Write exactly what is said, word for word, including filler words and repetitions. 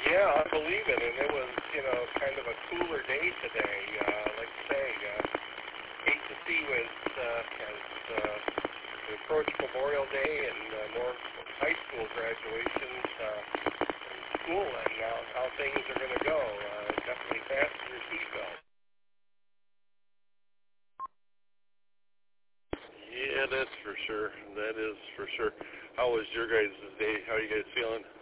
Yeah, I believe it, and it was, you know, kind of a cooler day today. Uh, like I say, uh, hate to see with, uh, as uh, we approach Memorial Day and uh, more high school graduations, uh, school and how, how things are going to go. Uh, definitely fasten your seatbelt. Yeah, that's for sure. That is for sure. How was your guys' day? How are you guys feeling?